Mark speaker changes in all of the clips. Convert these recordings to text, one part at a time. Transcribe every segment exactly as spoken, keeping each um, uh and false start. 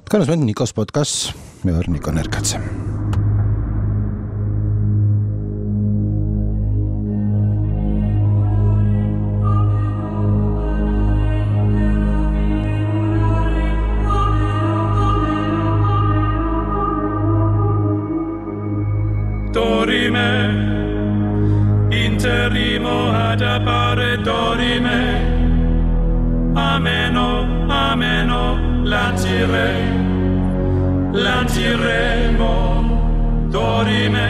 Speaker 1: თქვენ უსმენთ ნიკოს პოდკასტს, მე ვარ ნიკო ნერკაცე.
Speaker 2: Dorime, interrimo ad appare dorime, ameno, ameno, lancire, lanciremo, dorime.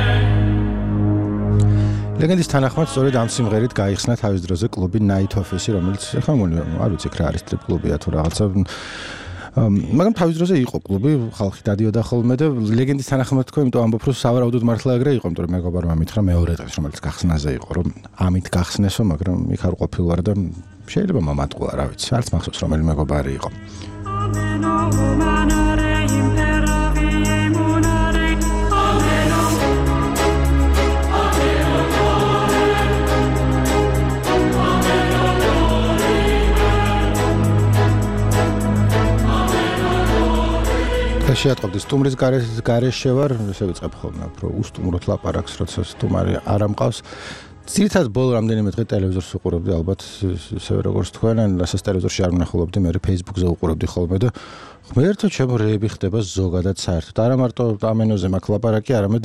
Speaker 1: ლეგენდის თანახმად სწორედ ამ სიმღერით გაიხსნა თავის დროზე კლუბი Night Office, რომელიც ახლა მგონი არ ვიცი რა არის ტრიპ კლუბია თუ რაღაცა მაგრამ თავის დროზე იყო კლუბი, ხალხი დადიოდა ხოლმე და ლეგენდის თანახმად თქვა, იმიტომ ამბობ რომ სავარაუდოდ მართლა ეგრე იყო, იმიტომ რომ მეგობარმა მითხრა მეორე დღეს, რომელიც გახსნაზე იყო, რომ ამით გახსნესო, მაგრამ იქ არ ყოფილვარ და შეიძლება მომატყულა, რა ვიცი, არც მახსოვს რომელი მეგობარი იყო. შეატყობდი სტუმრის გარეშე ვარ, ესე ვიწყებ ხოლმე, უფრო უსტუმროთ ლაპარაკს, როცა სტუმარი არ ამყავს. ძირითადად ბოლო რამდენიმე დღე ტელევიზორს უყურებდი, ალბათ ისევე როგორც თქვენ, ან რასაც ტელევიზორში არ ვნახულობდი, მე Facebook-ზე უყურებდი ხოლმე და ღმერთო ჩემო რეები ხდება ზოგადად საერთოდ. არა მარტო ამენოზე მაქვს ლაპარაკი, არამედ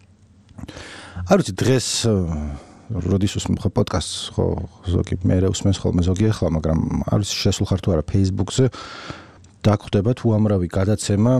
Speaker 1: არ ვიცი დღეს როდის უსმენ ხო პოდკასტს, ხო ზოგი მე უსმენს ხოლმე ზოგი ახლა, მაგრამ არ ვიცი შესულ ხარ თუ არა Facebook-ზე. დაგხვდება თუ ამრავი გადაცემა,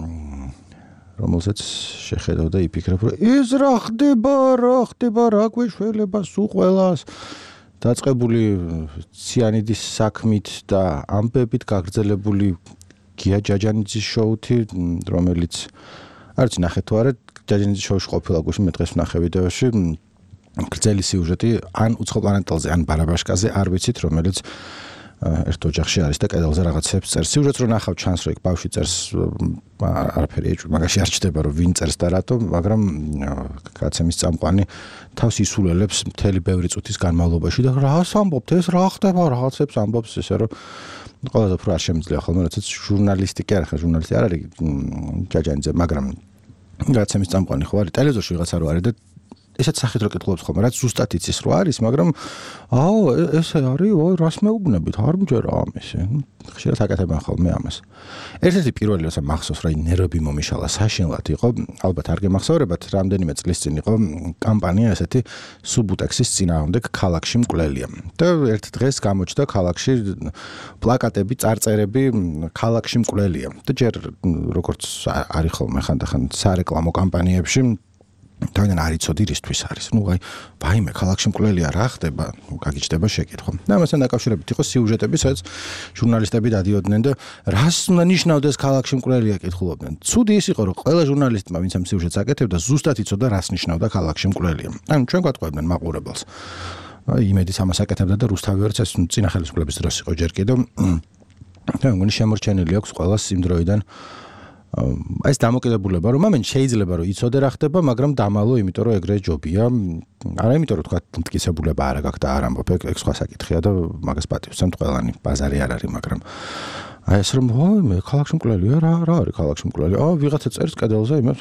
Speaker 1: რომელსაც შეხედავ და იფიქრებ, რომ ეს რა ხდება, რა ხდება, რა გვეშველება სულ ყველას. დაწყებული ციანიდის საქმით და ამბებით გაგრძელებული გია ჯაჯანიძის შოუთი, რომელიც არ ვიცი ნახეთ თუ არა, ჯაჯანიძის შოუში ყოფილა გუშინ მე დღეს ვნახე ვიდეოში, გრძელი სიუჟეტი, ან უცხო პლანეტელზე, ან ბარაბაშკაზე, არ ვიცით, რომელიც ერთ ოჯახში არის და კედელზე რაღაცებს წერს. სიუჟეტს რო ნახავ ჩანს რომ იქ ბავშვი წერს არაფერი ეჭვი, მაგაში არ ჩდება რომ ვინ წერს და რატო, მაგრამ კაცემის წამყვანი თავს ისულელებს მთელი ბევრი წუთის განმავლობაში და რას ამბობთ, ეს რა ხდება, რაღაცებს ამბობს, ესე რომ ყველაზე უფრო არ შემიძლია ხოლმე, როდესაც ჟურნალისტი კი არა, ხა ჟურნალისტი არ არის ჯაჯანიძე, მაგრამ კაცემის წამყვანი ხო არის, ტელევიზორში ვიღაცა რო არის და ესეც სახით რო კითხულობთ ხოლმე, რაც ზუსტად იცის რო არის, მაგრამ აო, ესე არის, ой, რას მეუბნებით, არ მჯერა ამისი. ხშირად აკეთებენ ხოლმე ამას. ერთ-ერთი პირველი როცა მახსოვს, რა ნერვები მომიშალა საშინლად იყო, ალბათ არ გემახსოვრებათ, რამდენიმე წლის წინ იყო კამპანია ესეთი Subutex-ის წინააღმდეგ ქალაქში მკვლელია. და ერთ დღეს გამოჩნდა ქალაქში პლაკატები, წარწერები ქალაქში მკვლელია. და ჯერ როგორც არის ხოლმე ხანდახან სარეკლამო კამპანიებში თავიდან არ იცოდი რისთვის არის. ნუ აი, ვაიმე, ქალაქში მკვლელია რა ხდება? ნუ გაგიჩნდება შეკითხვა. და ამასთან დაკავშირებით იყო სიუჟეტები, სადაც ჟურნალისტები დადიოდნენ და რას უნდა ნიშნავდეს ქალაქში მკვლელია კითხულობდნენ. ცუდი ის იყო, რომ ყველა ჟურნალისტმა, ვინც ამ სიუჟეტს აკეთებდა, ზუსტად იცოდა რას ნიშნავდა ქალაქში მკვლელია. ანუ ჩვენ გვატყუებდნენ მაყურებელს. აი, იმედიც ამას აკეთებდა და რუსთავი ვერც ეს წინა ხელისუფლების დროს იყო ჯერ კიდევ. და მგონი შემორჩენილი აქვს ყველას იმ დროიდან აი ეს დამოკიდებულება, რომ ამენ შეიძლება რომ იცოდე რა ხდება, მაგრამ დამალო, იმიტომ რომ ეგრე ჯობია. არა იმიტომ რომ თქვა მტკიცებულება არა გაქვს და არ ამბობ, ეგ სხვა საკითხია და მაგას პატივს ვცემთ ყველანი, ბაზარი არ არის, მაგრამ აი ეს რომ ვაი მე ქალაქში მკვლელია, რა რა არის ქალაქში მკვლელი? აა ვიღაცა წერს კედელზე იმას,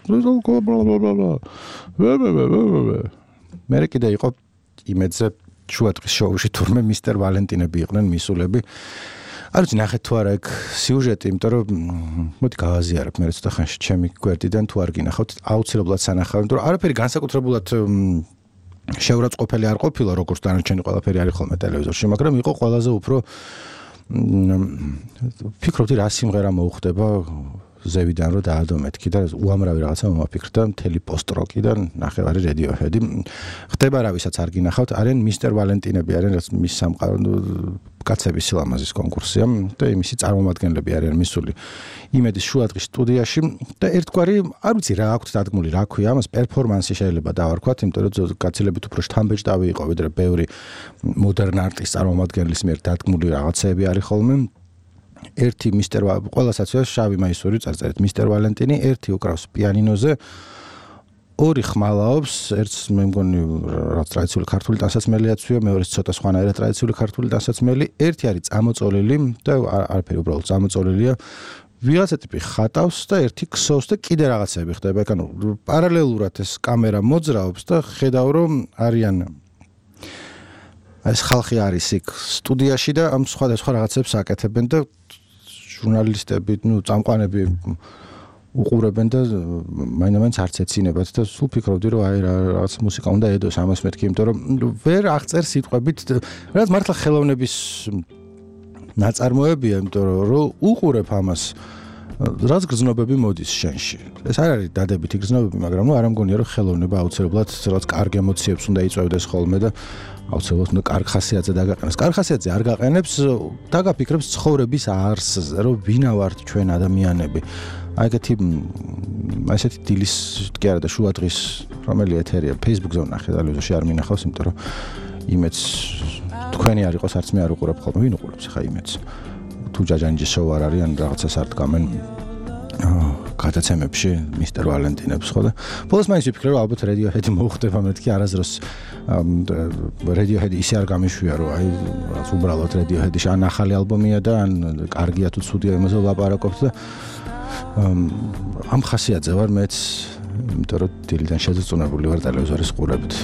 Speaker 1: მე კიდე იყო იმედზე შუადღის შოუში თურმე მისტერ ვალენტინები იყვნენ მისულები. არ ვიცი ნახეთ თუ არა ეგ სიუჟეტი, იმიტომ რომ მოდი გავაზიარებ მე ცოტა ხანში ჩემი გვერდიდან თუ არ გინახავთ, აუცილებლად სანახავ, იმიტომ რომ არაფერი განსაკუთრებულად შეურაცხყოფელი არ ყოფილა, როგორც დანარჩენი ყველაფერი არის ხოლმე ტელევიზორში, მაგრამ იყო ყველაზე უფრო ფიქრობდი რა სიმღერა მოუხდება ზევიდან რომ დაადო მეთქი და უამრავი რაღაცა მომაფიქრდა მთელი პოსტ-როკიდან ნახევარი Radiohead-ი. ხდება რა ვისაც არ გინახავთ, არიან მისტერ ვალენტინები, არიან რაც მის სამყარო კაცების სილამაზის კონკურსია და იმისი წარმომადგენლები არიან მისული იმედის შუადღის სტუდიაში და ერთგვარი არ ვიცი რა აქვთ დადგმული, რა ქვია ამას, პერფორმანსი შეიძლება დავარქვათ, იმიტომ რომ გაცილებით უფრო შთამბეჭდავი იყო ვიდრე ბევრი მოდერნ არტის წარმომადგენლის მიერ დადგმული რაღაცეები არის ხოლმე. ერთი მისტერ ყველასაც შავი მაისური წარწერით მისტერ ვალენტინი, ერთი უკრავს პიანინოზე, ორი ხმალაობს, ერთს მე მგონი რაც ტრადიციული ქართული ტანსაცმელი აცვია, მეორეს ცოტა სხვანაირად ტრადიციული ქართული ტანსაცმელი, ერთი არის წამოწოლილი და არაფერი უბრალოდ წამოწოლილია. ვიღაცა ტიპი ხატავს და ერთი ქსოვს და კიდე რაღაცები ხდება. ანუ პარალელურად ეს კამერა მოძრაობს და ხედავ რომ არიან ეს ხალხი არის იქ სტუდიაში და ამ სხვადასხვა რაღაცებს აკეთებენ და ჟურნალისტები, ну, წამყვანები უყურებენ და მაინც არც ეცინებათ და სულ ფიქრობდი რომ აი რაღაც მუსიკა უნდა ედოს ამას მეთქი, იმიტომ რომ ვერ აღწერ სიტყვებით, რაც მართლა ხელოვნების ნაწარმოებია, იმიტომ რომ უყურებ ამას რაც გრძნობები მოდის შენში. ეს არ არის დადებითი გრძნობები, მაგრამ ნუ არ ამგონია რომ ხელოვნება აუცილებლად რაღაც კარგ ემოციებს უნდა იწვევდეს ხოლმე და აუცილებლად უნდა კარგ ხასიათზე დაგაყენოს. კარგ ხასიათზე არ გაყენებს, დაგაფიქრებს ცხოვრების არსზე, რომ ვინა ვართ ჩვენ ადამიანები. აი ეგეთი ასეთი დილის კი არა და შუა დღის რომელი ეთერია Facebook-ზე ვნახე და ლუზოში არ მინახავს, იმიტომ რომ იმეც თქვენი არ იყოს, არც მე არ უყურებ ხოლმე. ვინ უყურებს ხა იმეც? თუ ჯაჯანჯი შოუ არ არის, ან რაღაცას არ დგამენ გადაცემებში მისტერ ვალენტინებს ხო და ბოლოს მაინც ვიფიქრე რომ ალბათ Radiohead მოუხდება მეთქი არასდროს Radiohead ისე არ გამიშვია რომ აი რაღაც უბრალოდ Radiohead-ში ან ახალი ალბომია და ან კარგია თუ ცუდია იმაზე ვლაპარაკობთ და ამ ხასიათზე ვარ მეც, იმიტომ რომ დილიდან შეძწუნებული ვარ ტელევიზორის ყურებით.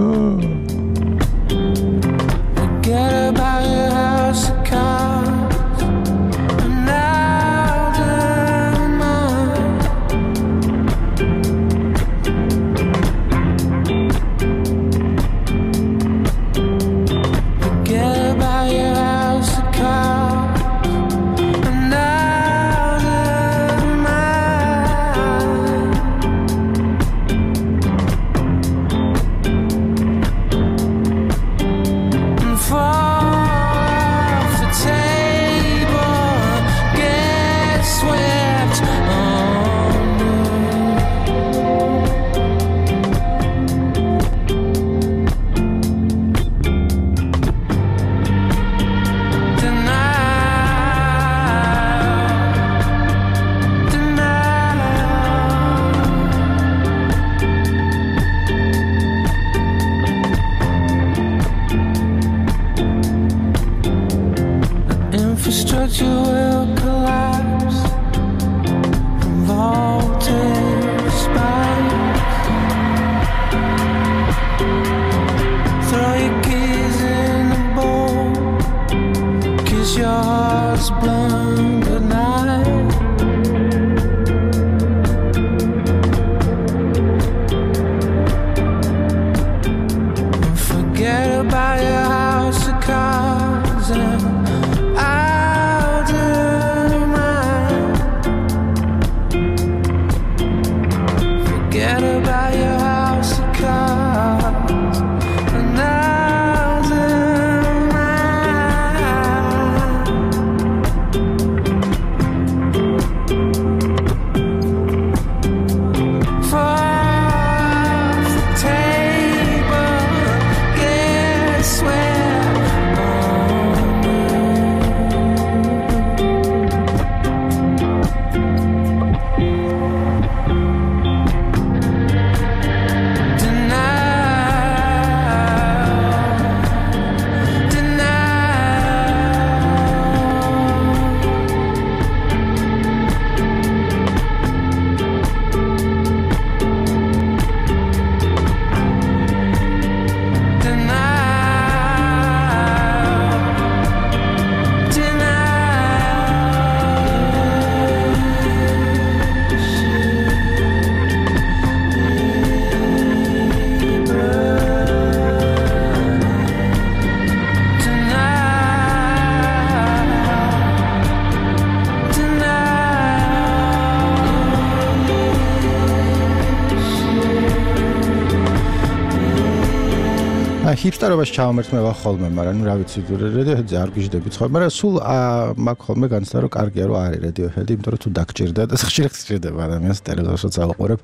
Speaker 1: ჰიპსტერობაში ჩავამერთმევა ხოლმე, მაგრამ ნუ რა ვიცი, Radiohead-ზე არ გიждდებით ხოლმე, მაგრამ სულ მაგ ხოლმე განცდა რომ კარგია რომ არის Radiohead, იმიტომ რომ თუ დაგჭირდა და ხშირად გჭირდება ადამიანს ტელევიზორშიც ალყურებ.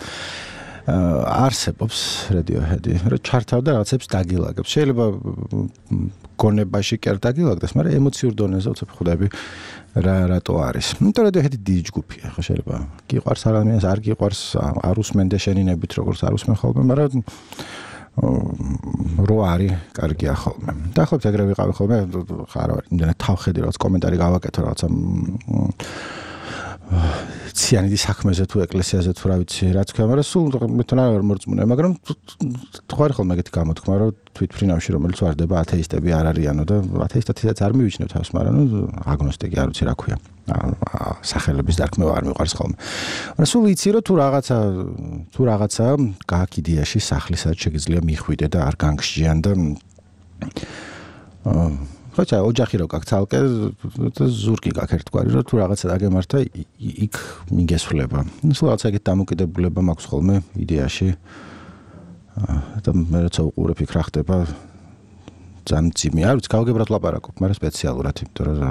Speaker 1: არსებობს Radiohead-ი, რომ ჩართავ და რაღაცებს დაგილაგებს. შეიძლება გონებაში კი არ დაგილაგდეს, მაგრამ ემოციურ დონეზე უცებ ხვდები რა რატო არის. იმიტომ Radiohead-ი დიდი ჯგუფია, ხო შეიძლება გიყვარს ადამიანს, არ გიყვარს, არ უსმენდე შენინებით, როგორც არ უსმენ ხოლმე, მაგრამ რო არის კარგია ხოლმე. დაახლოებით ეგრე ვიყავი ხოლმე, ხარ ვარ, იმდენად თავხედი რაღაც კომენტარი გავაკეთო რაღაცა ქრისტიანის საქმეზე თუ ეკლესიაზე თუ რა ვიცი რა თქვა, მაგრამ სულ მე თან არ მორწმუნე, მაგრამ თქვარი ხოლმე ეგეთი გამოთქმა, რომ თვითფრინავში რომელიც ვარდება ათეისტები არ არიანო და ათეისტათაც არ მივიჩნევ თავს, მაგრამ ნუ აგნოსტიკი არ ვიცი რა ქვია. სახელების დარქმევა არ მიყვარს ხოლმე. მაგრამ სულ იცი რომ თუ რაღაცა თუ რაღაცა გააქვს იდეაში სახლისაც შეგიძლია მიხვიდე და არ განგსჯიან და აა ხოჭა ოჯახი რო გაქვს ცალკე და ზურგი გაქვს ერთგვარი რომ თუ რაღაცა დაგემართა იქ მიგესვლება. სულ რაღაცა ეგეთ დამოკიდებულება მაქვს ხოლმე იდეაში. და მე როცა უყურებ იქ რა ხდება ძალიან ძიმი არ ვიცი გავგებრად ლაპარაკობ, მაგრამ სპეციალურად, იმიტომ რომ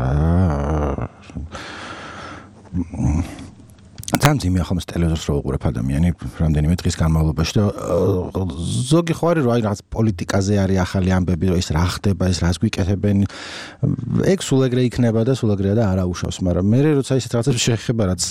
Speaker 1: ძალიან ძიმია ხოლმე ტელევიზორს რო უყურებ ადამიანი რამდენიმე დღის განმავლობაში და ზოგი ხო არის რომ აი რაღაც პოლიტიკაზე არის ახალი ამბები, რომ ეს რა ხდება, ეს რას გვიკეთებენ. ეგ სულ ეგრე იქნება და სულ ეგრეა და არ აუშავს, მაგრამ მე როცა ისეთ რაღაცებს შეხება რაც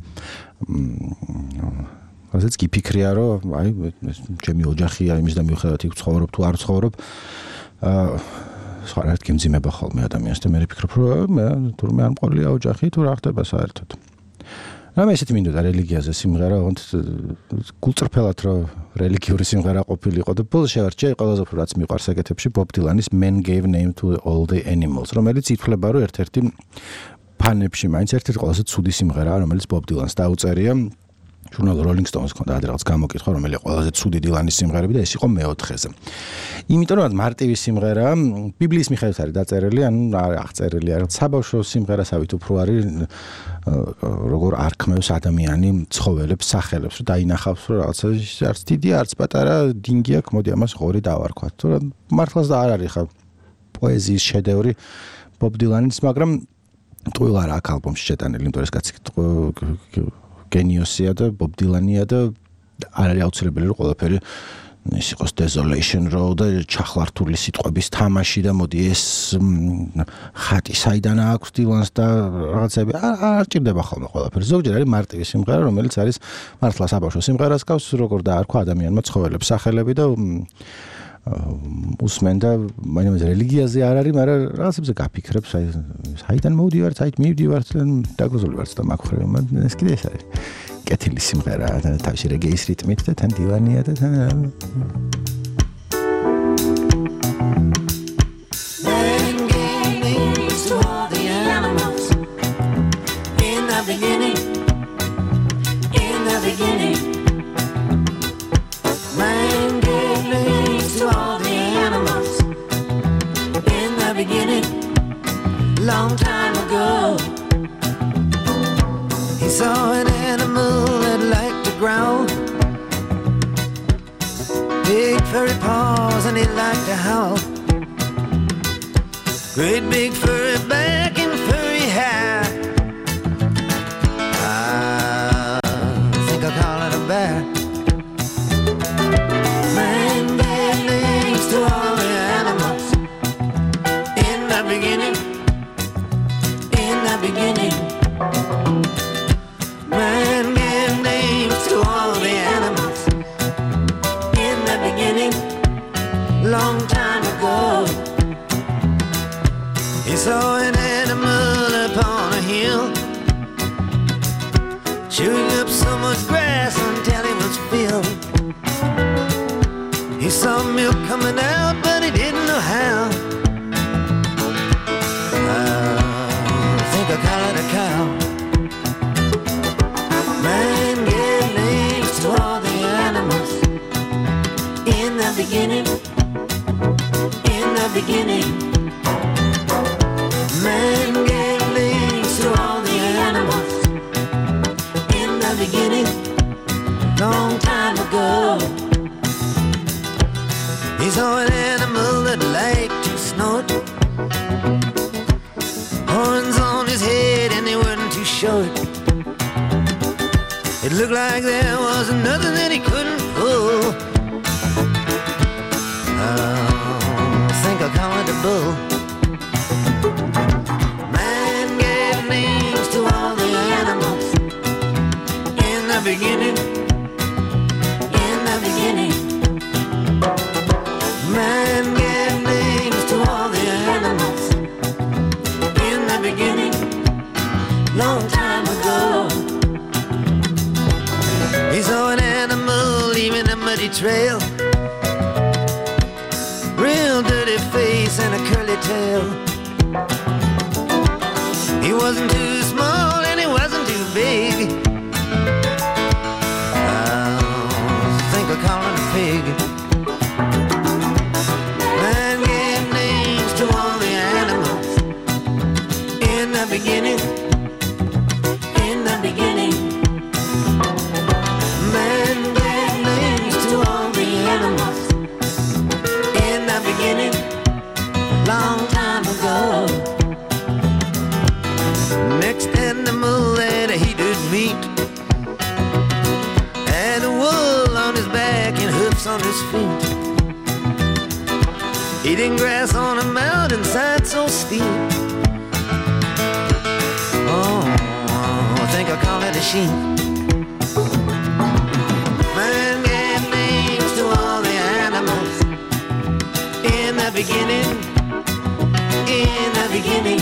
Speaker 1: ასეც გიფიქრია რომ აი ჩემი ოჯახია, იმის და მიუხედავად იქ ცხოვრობ თუ არ ცხოვრობ აა სხვა ერთ გიმძიმება ხოლმე ადამიანს და მე ვფიქრობ რომ მე თურმე არ მყოლია ოჯახი თუ რა ხდება საერთოდ. რამე ესეთი მინდოდა რელიგიაზე სიმღერა, ოღონდ გულწრფელად რომ რელიგიური სიმღერა ყოფილიყო და ბოლოს შევარჩიე ყველაზე უფრო რაც მიყვარს ეგეთებში Bob Dylan-ის Man Gave Name to All the Animals, რომელიც ითვლება რომ ერთ-ერთი ფანებში მაინც ერთ-ერთი ყველაზე ცუდი სიმღერაა, რომელიც Bob Dylan-ს დაუწერია. ჟურნალ Rolling Stones ქონდა რაღაც გამოკითხვა, რომელიც ყველაზე ცუდი დილანის სიმღერები და ეს იყო მეოთხეზე. იმიტომ რომ მარტივი სიმღერა ბიბლიის მიხედვით არის დაწერილი, ანუ აღწერილი არის საბავშვო სიმღერასავით უფრო არის როგორ არქმევს ადამიანი ცხოველებს, სახელებს, რომ დაინახავს რომ რაღაცა არც დიდი, არც პატარა დინგი აქვს, მოდი ამას ღორი დავარქვათ. თუ მართლაც და არ არის ხა პოეზიის შედევრი Bob Dylan-ის, მაგრამ ყველა რა აქვს ალბომში შეტანილი, იმიტომ რომ ეს კაცი გენიოსია და Bob Dylan-ია და არ არის აუცილებელი რომ ყველაფერი ის იყოს Desolation Row და ჩახლართული სიტყვების თამაში და მოდი ეს ხატი საიდან აქვს Dylan-ს და რაღაცები არ ჭირდება ხოლმე ყველაფერი. ზოგჯერ არის მარტივი სიმღერა, რომელიც არის მართლა საბავშვო სიმღერას გავს, როგორ დაარქვა ადამიანმა ცხოველებს სახელები და უსმენ და მაინც რელიგიაზე არ არის, მაგრამ რაღაცებზე გაფიქრებს, აი საიდან მოვდივარ, საით მივდივარ, დაგროზული ვარ და მაგხვრევ, მაგრამ ეს კიდე ეს არის. კეთილი სიმღერა და თავისი რეგეის რიტმით და თან დივანია და თან
Speaker 3: Long time ago, he saw an animal that liked to growl, big furry paws and he liked to howl, great big furry back and furry hair. I think I'll call it a bear. Man gave names to all the animals in the beginning. Beginning, man gave names to all the animals in the beginning, long time ago. He saw an animal upon a hill, chewing up so much grass until he was filled. He saw milk coming out, but he didn't know how. I call it a cow. Man gave names to all the animals in the beginning, in the beginning. Man gave names to all the animals in the beginning, long time ago. He saw an animal that liked to snort, horns on his head and they weren't too short. It looked like there was nothing that he couldn't pull. I think I'll call it a bull. Man gave names to all the animals in the beginning, in the beginning. Man gave names to all the animals in the beginning, long time ago. trail, real dirty face and a curly tail. He wasn't too small and he wasn't too big. I think I call him a pig. Man gave names to all the animals in the beginning. In the beginning, man gave names to all the animals in the beginning, long time ago. Next animal that he did meet had a wool on his back and hoofs on his feet, eating grass on a mountainside so steep. Oh, I think I call it a sheep. Man gave names to all the animals in the beginning, in the beginning.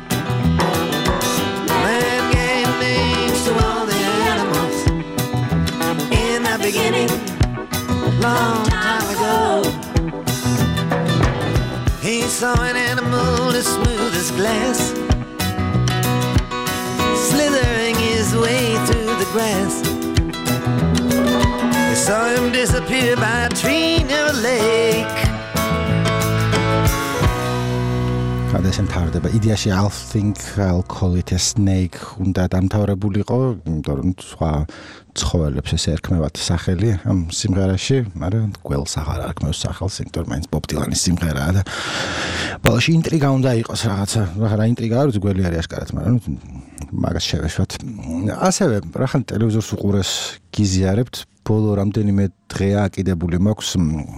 Speaker 3: Man gave names to all the animals in the beginning, long time ago. He saw an animal as smooth as glass, slithering his way through the grass. He saw him disappear by a tree near a lake.
Speaker 1: ხადასენ თავდება იდეაში I'll think I'll call it a snake უნდა დამთავრებულიყო, იმიტომ რომ სხვა ცხოველებს ეს ერქმევათ სახელი ამ სიმღერაში, მაგრამ გველს აღარ არქმევს სახელს, იმიტომ რომ მაინც ბობ დილანის სიმღერაა და ბოლოში ინტრიგა უნდა იყოს რაღაცა, რა ინტრიგა არის, გველი არის აშკარად, მაგრამ მაგას შევეშვათ. ასევე რახან ტელევიზორს უყურეს გიზიარებთ, ბოლო რამდენიმე დღეა აკიდებული მაქვს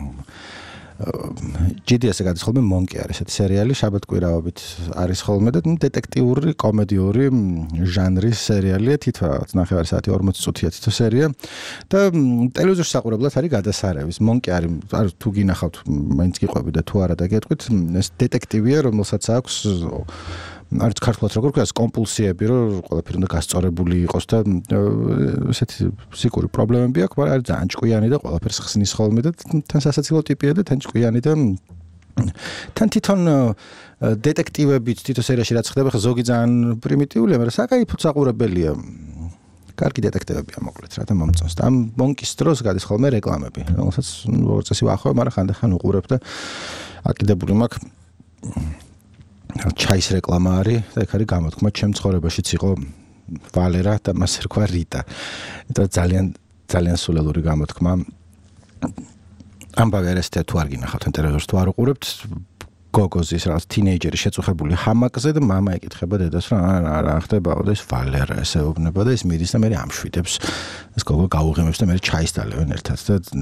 Speaker 1: ჯი დი ეს-ზე გადის ხოლმე მონკი არის ესეთი სერიალი, შაბათ-კვირაობით არის ხოლმე და დეტექტიური, კომედიური ჟანრის სერიალია, თითქოს ნახევარი საათი ორმოცი წუთია თითო სერია და ტელევიზორში საყურებლად არის გადასარევის. მონკი არის, თუ გინახავთ, მაინც გიყვები და თუ არა და გეტყვით, ეს დეტექტივია, რომელსაც აქვს არც ქართულად როგორ ქვია, კომპულსიები, რომ ყველაფერი უნდა გასწორებული იყოს და ესეთი სიკური პრობლემები აქვს, მაგრამ არის ძალიან ჭკვიანი და ყველაფერს ხსნის ხოლმე და თან სასაცილო ტიპია და თან ჭკვიანი და თან თვითონ დეტექტივებით თითო სერიაში რაც ხდება, ხა ზოგი ძალიან პრიმიტიულია, მაგრამ საკაიფოდ საყურებელია. კარგი დეტექტივებია მოკლედ რა და მომწონს. და ამ მონკის დროს გადის ხოლმე რეკლამები, რომელსაც როგორც წესი ვახვევ, მაგრამ ხანდახან უყურებ და აკიდებული მაქვს ჩაის რეკლამა არის და ეგ არის გამოთქმა ჩემ ცხოვრებაშიც იყო ვალერა და მას ერქვა რიტა. და ძალიან ძალიან სულელური გამოთქმა. ამბავი არის თუ არ გინახავთ ტელევიზორს თუ არ უყურებთ, გოგოზის რაღაც თინეიჯერი შეწუხებული ჰამაკზე და მამა ეკითხება დედას რომ რა ხდებაო და ეს ვალერა ესეუბნება და ეს მიდის და მე ამშვიდებს. ეს გოგო გაუღიმებს და მე ჩაის დალევენ ერთად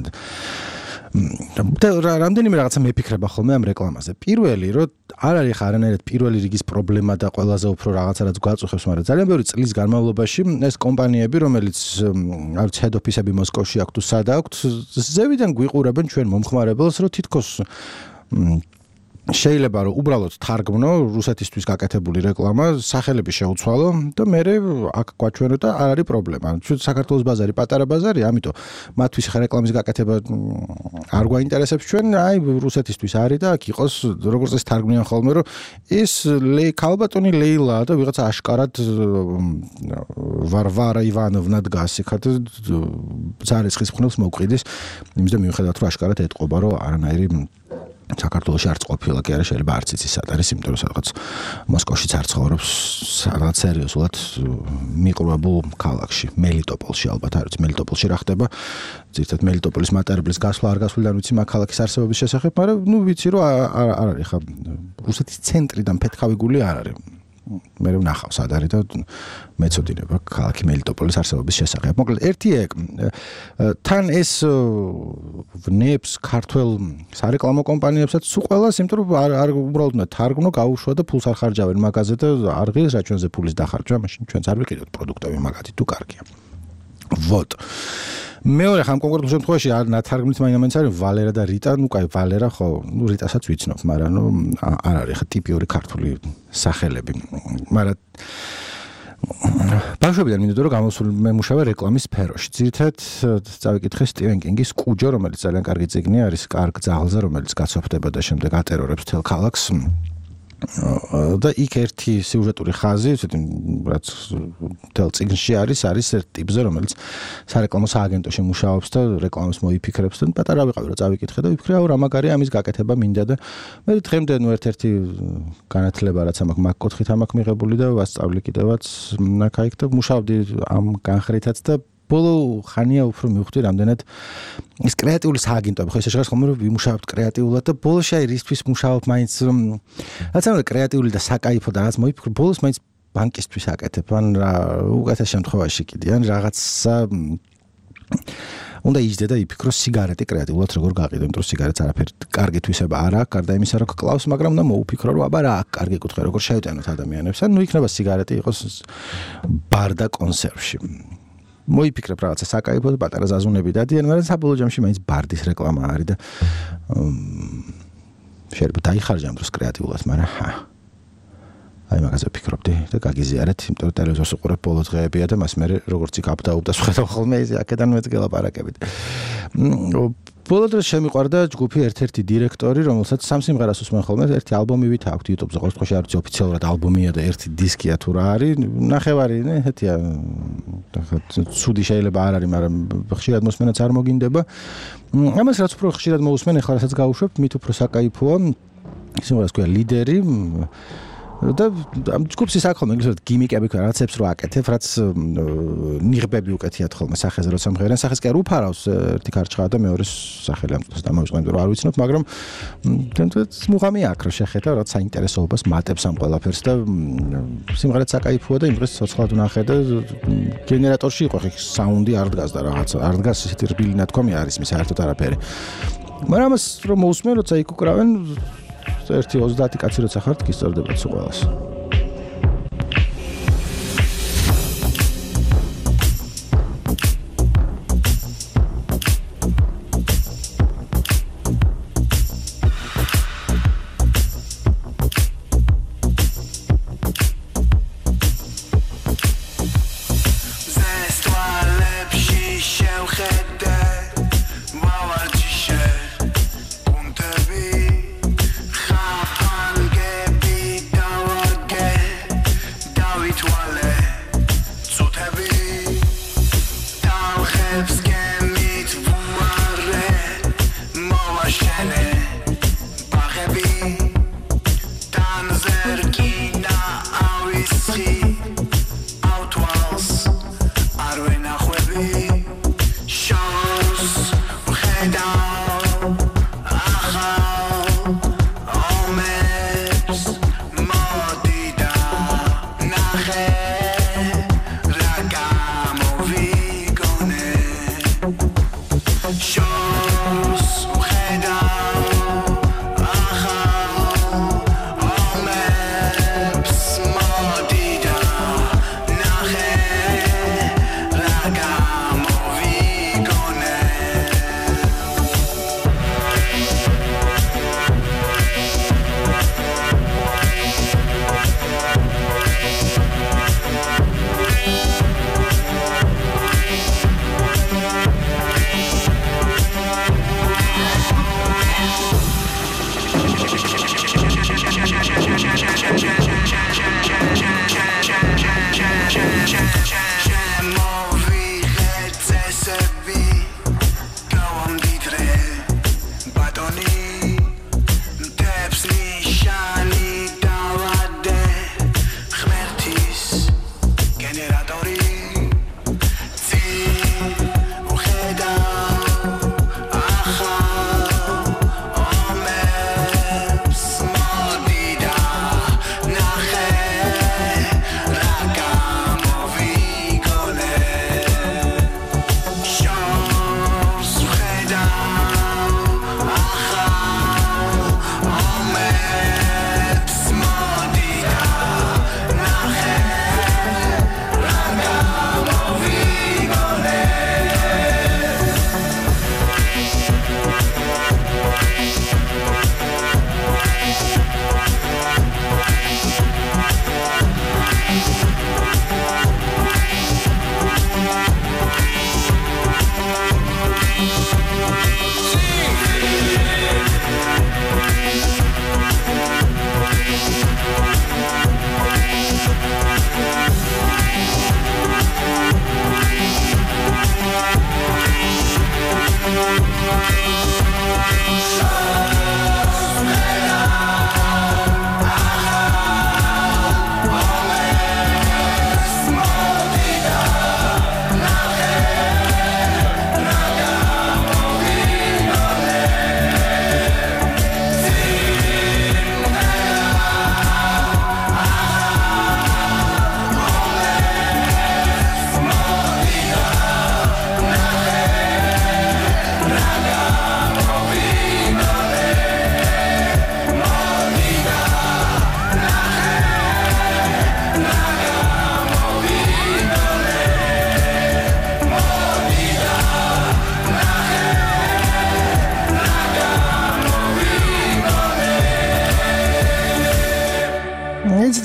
Speaker 1: და და რამდენიმე რაღაცა მეფიქრება ხოლმე ამ რეკლამაზე. პირველი, რომ არ არის ხა არანაირად პირველი რიგის პრობლემა და ყველაზე უფრო რაღაცა რაც გვაწუხებს, მაგრამ ძალიან ბევრი წლის განმავლობაში ეს კომპანიები, რომელიც არც head office-ები მოსკოვში აქვს თუ სად აქვს, ზევიდან გვიყურებენ ჩვენ მომხმარებელს, რომ თითქოს შეიძლება რომ უბრალოდ თარგმნო რუსეთისთვის გაკეთებული რეკლამა, სახელები შეუცვალო და მე აქ გვაჩვენო და არ არის პრობლემა. ჩვენ საქართველოს ბაზარი პატარა ბაზარია, ამიტომ მათთვის ხა რეკლამის გაკეთება არ გვაინტერესებს ჩვენ, აი რუსეთისთვის არის და აქ იყოს როგორც ეს თარგმნიან ხოლმე, რომ ეს ქალბატონი ლეილა და ვიღაცა აშკარად ვარვარა ივანოვნა დგას იქ და ზარისხის მხნელს მოვყიდის, იმის და მიუხედავად რომ აშკარად ეტყობა რომ არანაირი საქართველოში არც ყოფილა კი არა, შეიძლება არც იცის სად არის, იმიტომ რომ სადღაც მოსკოვშიც არ ცხოვრობს, სადღაც სერიოზულად მიყრუებულ ქალაქში, მელიტოპოლში, ალბათ არ ვიცი მელიტოპოლში რა ხდება. ზოგადად მელიტოპოლის მატარებლის გასვლა არ გასვლიდან ვიცი მაგ ქალაქის არსებობის შესახებ, მაგრამ ნუ ვიცი რომ არ არის ხა რუსეთის ცენტრიდან ფეთქავი გული არ არის. მე ვნახავ სად არის და მეცოდინება ქალაქი მელიტოპოლის არსებობის შესახებ. მოკლედ ერთი ეგ თან ეს ვნებს ქართველ სარეკლამო კომპანიებსაც სულ ყველას, იმიტომ რომ არ არ უბრალოდ უნდა თარგმნო, გაუშვა და ფულს არ ხარჯავენ მაგაზე და არ ღირს რა ჩვენზე ფულის დახარჯვა, მაშინ ჩვენც არ ვიყიდოთ პროდუქტები მაგათი თუ კარგია. ვოთ. მეორე ხამ კონკრეტულ შემთხვევაში არ ნათარგმნით მაინც არის ვალერა და რიტა, ნუ კაი ვალერა ხო, ნუ რიტასაც ვიცნობ, მაგრამ ნუ არ არის ხა ტიპიური ქართული სახელები. მაგრამ ბავშვობიდან მინდოდა რომ გამოსულმემუშავე რეკლამის სფეროში. ძირითადად წავიკითხე სტივენ კინგის კუჯო, რომელიც ძალიან კარგი წიგნი არის, კარგ ძაღლზე, რომელიც გაცოფდება და შემდეგ ატერორებს მთელ ქალაქს. და იქ ერთი სიუჟეტური ხაზი, რაც მთელ წიგნში არის, არის ერთ ტიპზე, რომელიც სარეკლამო სააგენტოში მუშაობს და რეკლამას მოიფიქრებს და პატარა ვიყავი რომ წავიკითხე და ვიფიქრე, აუ რა მაგარია, ამის გაკეთება მინდა და მე დღემდე ნუ ერთ-ერთი განათლება რაც ამაქვს მაგ კუთხით ამაქვს მიღებული და ვასწავლი კიდევაც ნაკაიქ და მუშაობდი ამ განხრითაც და ბოლო ხანია უფრო მივხვდი რამდენად ის კრეატიული სააგენტოები ხო ესე შეღავს ხომ რომ ვიმუშავებთ კრეატიულად და ბოლოში აი რისთვის მუშაობ მაინც რაც ამერ კრეატიული და საკაიფო და რაც მოიფიქრო ბოლოს მაინც ბანკისთვის აკეთებ ან რა უკეთეს შემთხვევაში კიდე ან რაღაცა უნდა იჯდე და იფიქრო სიგარეტი კრეატიულად როგორ გაყიდო იმიტომ რომ სიგარეტს არაფერი კარგი თვისება არ აქვს გარდა იმისა რომ კლავს მაგრამ და მოუფიქრო რომ აბა რა აქვს კარგი კუთხე როგორ შევიტანოთ ადამიანებს ან ნუ იქნება სიგარეტი იყოს ბარ და კონსერვში მოიფიქრებ რაღაცა საკაიფო და პატარა ზაზუნები დადიან, მაგრამ საბოლოო ჯამში მაინც ბარდის რეკლამა არის და შეიძლება დაიხარჯა ამ დროს კრეატიულად, მაგრამ ჰა. აი მაგაზე ვფიქრობდი და გაგიზიარეთ, იმიტომ რომ ტელევიზორს უყურებ ბოლო დღეებია და მას მე როგორც იქ აპდაუდა სხვათა ხოლმე ის აქედან მეც გელაპარაკებით. ბოლო დროს შემიყვარდა ჯგუფი ერთ-ერთი დირექტორი, რომელსაც სამ სიმღერას უსმენ ხოლმე, ერთი ალბომივით აქვს YouTube-ზე, ყოველ შემთხვევაში არ ვიცი ოფიციალურად ალბომია და ერთი დისკია თუ რა არის, ნახევარი, ნახეთია. ცუდი შეიძლება არ არის, მაგრამ ხშირად მოსმენაც არ მოგინდება. ამას რაც უფრო ხშირად მოусმენ, ახლა რასაც გავუშვებ, მით უფრო საკაიფოა. სიმღერას ქვია ლიდერი. და ამ ჯგუფის საქონლო ინგლისურად გიმიკები ქვია, რაღაცებს რო აკეთებ, რაც ნიღბები უკეთიათ ხოლმე სახეზე როცა მღერენ, სახეს კი არ უფარავს ერთი კარჩხა და მეორე სახელი ამ დროს დამოვიწყენთ რომ არ ვიცნობ, მაგრამ თუნდაც მუღამი აქვს რო შეხედა, რაც საინტერესოობას მატებს ამ ყველაფერს და სიმღერაც საკაიფოა და იმ დღეს ცოცხლად ვნახე და გენერატორში იყო ხე საუნდი არ დგას და რაღაც არ დგას ისეთი რბილი ნათქვამი არის მის საერთოდ არაფერი. მაგრამ ამას რომ მოусმენ, როცა იქ უკრავენ ერთი ოცდაათი კაცი როცა ხართ, კი სწორდებათ სულ ყველას.
Speaker 3: Get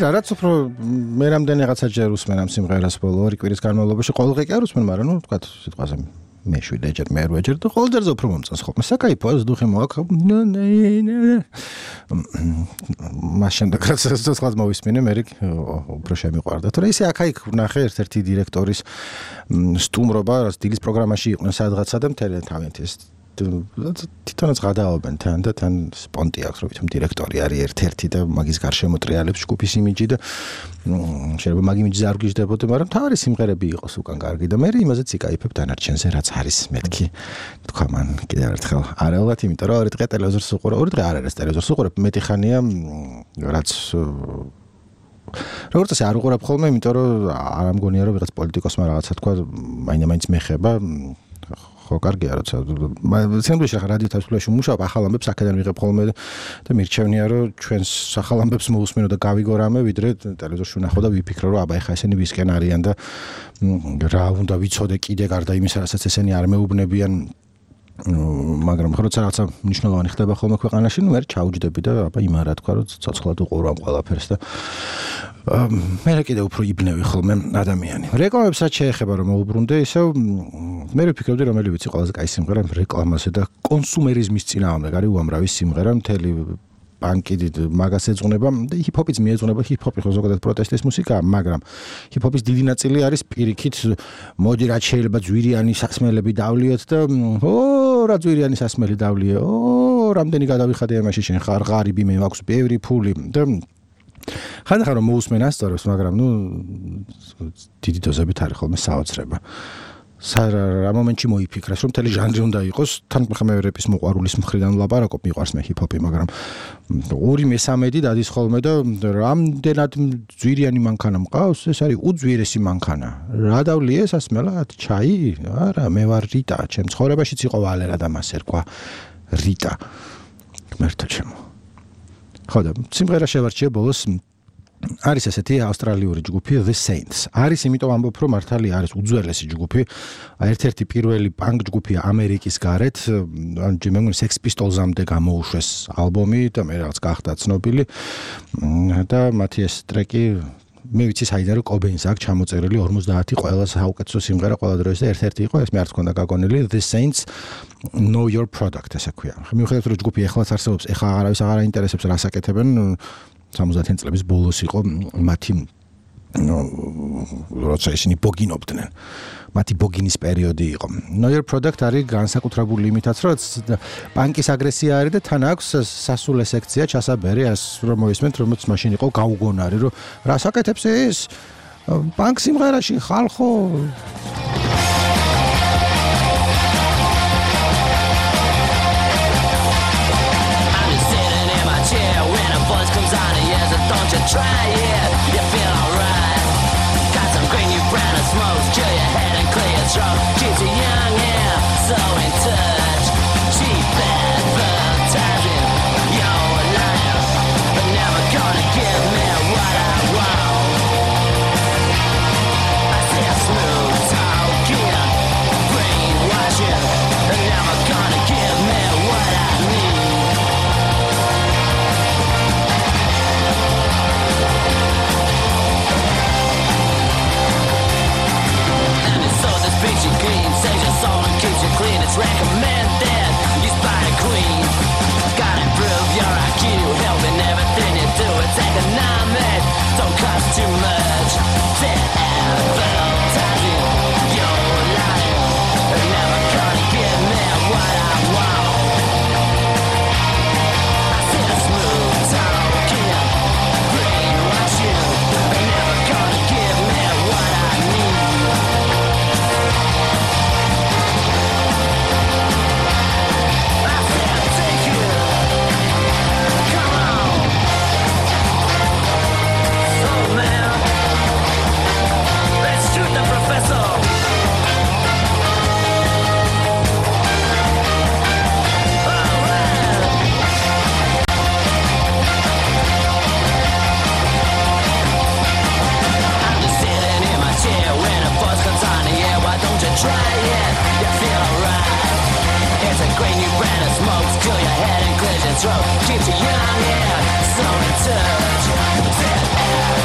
Speaker 1: რა, რაც უფრო მე რამდენი რაღაცაჯერ უსმენ ამ სიმღერას ბოლო ორი კვირის განმავლობაში, ყოველდღე კი არ უსმენ, მაგრამ ნუ თქვა სიტყვაზე მე შვიდეჯერ, მე რვაჯერ და ყოველდღე უფრო მომწონს ხოლმე. საკაიფოა, ზდუხი მოაქვს. მას შემდეგ რაც ცოცხლად მოვისმინე, მე უფრო შემიყვარდა. თორე ისე აქ-აქ ვნახე ერთ-ერთი დირექტორის სტუმრობა, რაც დილის პროგრამაში იყვნენ სადღაცა და მთელი თავიანთი ეს თვითონაც გადააობენ თან და თან სპონტი აქვს, რომ თვითონ დირექტორი არის ერთ-ერთი და მაგის გარშემო ტრიალებს ჯგუფის იმიჯი და შეიძლება მაგ იმიჯზე არ გიждდებოდე, მაგრამ თავარი სიმღერები იყოს უკან კარგი და მე იმაზეც იკაიფებ დანარჩენზე, რაც არის მეთქი. თქვა მან კიდევ ერთხელ არაულად, იმიტომ რომ ორი დღე ტელევიზორს უყურებ, ორი დღე არ არის ტელევიზორს უყურებ, მეტი ხანია რაც როგორც ასე არ უყურებ ხოლმე, იმიტომ რომ არ ამგონია რომ ვიღაც პოლიტიკოსმა რაღაცა თქვა, მაინდა-მაინც მეხება ხო კარგია როცა სენდვიჩი ახლა რადიო თავისუფლებში მუშაობ ახალ ამბებს აქედან ვიღებ ხოლმე და მირჩევნია რომ ჩვენს ახალ ამბებს მოვუსმინო და გავიგო რამე ვიდრე ტელევიზორში ვნახო და ვიფიქრო რომ აბა ეხა ესენი ვისკენ არიან და რა უნდა ვიცოდე კიდე გარდა იმისა რასაც ესენი არ მეუბნებიან მაგრამ ხო როცა რაღაცა მნიშვნელოვანი ხდება ხოლმე ქვეყანაში ნუ მე ჩაუჯდები და აბა იმან რა თქვა რომ ცოცხლად უყურო ამ ყველაფერს და მე კიდე უფრო იბნევი ხოლმე ადამიანი. რეკლამებს რაც შეეხება რომ მოუბრუნდე, ისევ მე ვფიქრობდი რომელი ვიცი ყველაზე კაი სიმღერა რეკლამაზე და კონსუმერიზმის წინააღმდეგ არის უამრავი სიმღერა, მთელი პანკი მაგას ეძღვნება და ჰიპ-ჰოპიც მიეძღვნება, ჰიპ-ჰოპი ხო ზოგადად პროტესტის მუსიკაა, მაგრამ ჰიპ-ჰოპის დიდი ნაწილი არის პირიქით, მოდი რაც შეიძლება ძვირიანი სასმელები დავლიოთ და ო რა ძვირიანი სასმელი დავლიე, ო რამდენი გადავიხადე ამაში შენ ხარ ღარიბი, მე მაქვს ბევრი ფული და ხანდახან რომ მოусმენ ასწორებს, მაგრამ ნუ დიდი დოზებით არის ხოლმე საოცრება. რა მომენტში მოიფიქრეს, რომ მთელი ჟანრი უნდა იყოს, თან მე რეპის მოყვარულის მხრიდან ვლაპარაკობ, მიყვარს მე ჰიპ-ჰოპი, მაგრამ ორი მესამედი დადის ხოლმე და რამდენად ძვირიანი მანქანა მყავს, ეს არის უძვირესი მანქანა. რა დავლიე სასმელად? ჩაი? არა, მე ვარ რიტა, ჩემ ცხოვრებაშიც იყო ვალერა და მას ერქვა რიტა. მერტო ჩემო. ხო და სიმღერა შევარჩიე ბოლოს არის ესეთი ავსტრალიური ჯგუფი The Saints. არის იმიტომ ამბობ რომ მართალი არის უძველესი ჯგუფი, ერთ-ერთი პირველი პანკ ჯგუფია ამერიკის გარეთ, ან მე მგონი Sex Pistols-ამდე გამოუშვეს ალბომი და მე რაღაც გახდა ცნობილი და მათი ეს ტრეკი მე ვიცი საიდან რომ კობეინს აქვს ჩამოწერილი ორმოცდაათი ყველა საუკეთესო სიმღერა ყველა დროის და ერთ-ერთი იყო ეს მე არც მქონდა გაგონილი The Saints Know Your Product ესე ქვია. მიუხედავად რომ ჯგუფი ეხლაც არსებობს, ეხლა აღარავის აღარ აინტერესებს რას აკეთებენ, სამოცდაათი წლების ბოლოს იყო მათი როცა ისინი ბოგინობდნენ. მათი ბოგინის პერიოდი იყო. Know Your Product არის განსაკუთრებული იმითაც, რომ პანკის აგრესია არის და თან აქვს სასულე სექცია ჩასაბერი, ας რომ მოისმენთ, რომელიც მაშინ იყო გაუგონარი, რომ რას აკეთებს ეს? პანკ სიმღერაში ხალხო
Speaker 4: Try it, you feel alright. Got some green new brand of smokes, chill your head and clear your throat. Keeps you young, yeah, so in touch. Cheap advertising, you're a liar, but never gonna give me what I want. I say a smooth talking, brainwashing, but never gonna give me what I need. Keeps you clean, saves your soul and keeps you clean. It's recommended, used by the Queen. Gotta improve your I Q, helping everything you do. It's economic, don't cost too much. Say advertising, you're lying, they're never gonna give me what I want. I said a smooth talking, brainwashing, they're never gonna give me what I need. Try it, you feel alright. It's a great new brand of smokes, kill your head and clears your throat. Keeps you young, yeah, so in touch.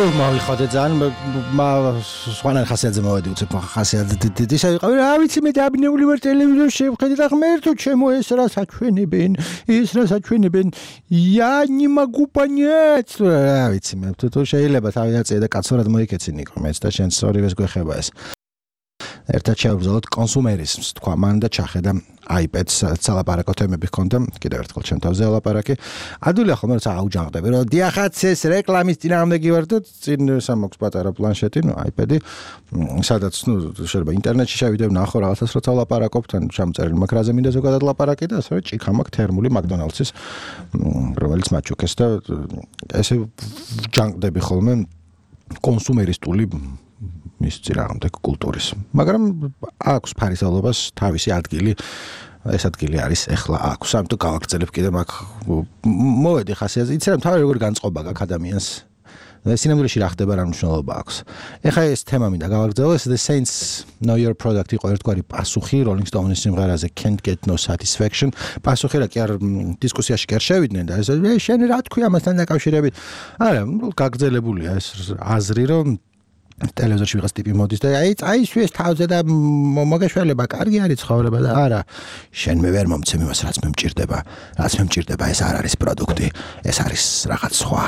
Speaker 1: მავიხოდე ძალიან სხვანაირ ხასიათზე მოვედი უცებ ხასიათზე ის იყავი რა ვიცი მე დაბნეული ვარ ტელევიზორში ვხედე და ღმერთო ჩემო ეს რა საჩვენებენ ეს რა საჩვენებენ я не могу понять რა ვიცი მე თუ შეიძლება თავი აწე და კაცურად მოიქეცი ნიკო მეც და შენ სწორივეს გვეხება ეს ერთად შევბრძოლოთ კონსუმერიზმს თქვა მან და ჩახედა iPad-ს ცალაპარაკო თემები ჰქონდა კიდევ ერთხელ ჩემ თავზე ლაპარაკი ადვილია ხოლმე როცა აუჯანყდები რომ დიახაც ეს რეკლამის წინააღმდეგი ვარ და წინ სამოქს პატარა პლანშეტი ნუ iPad-ი სადაც ნუ შეიძლება ინტერნეტში შევიდე ვნახო რაღაცას როცა ლაპარაკობ თან ჩამწერილი მაქვს რაზე მინდა ზოგადად ლაპარაკი და ასევე ჭიქა მაქვს თერმული მაკდონალდსის რომელიც მაჩუქეს და ესე ჯანყდები ხოლმე კონსუმერისტული მის წინააღმდეგ კულტურის. მაგრამ აქვს ფარისევლობას თავისი ადგილი. ეს ადგილი არის ეხლა აქვს. ამიტომ გავაგრძელებ კიდე მაგ მოვედი ხასიათზე. იცი რა თავი როგორ განწყობა გაქვს ადამიანს. სინამდვილეში რა ხდება რა მნიშვნელობა აქვს. ეხლა ეს თემა მინდა გავაგრძელო. ეს The Saints Know Your Product იყო ერთგვარი პასუხი Rolling Stones-ის სიმღერაზე Can't Get No Satisfaction. პასუხი რა კი არ დისკუსიაში კი არ შევიდნენ და ეს შენ რა თქვი ამასთან დაკავშირებით. არა, გაგრძელებულია ეს აზრი რომ ტელევიზორში ვიღაც ტიპი მოდის და აი წაისვიეს თავზე და მოგეშველება კარგი არის ცხოვრება და არა შენ მე ვერ მომცემ იმას რაც მე მჭირდება რაც მე მჭირდება ეს არ არის პროდუქტი ეს არის რაღაც სხვა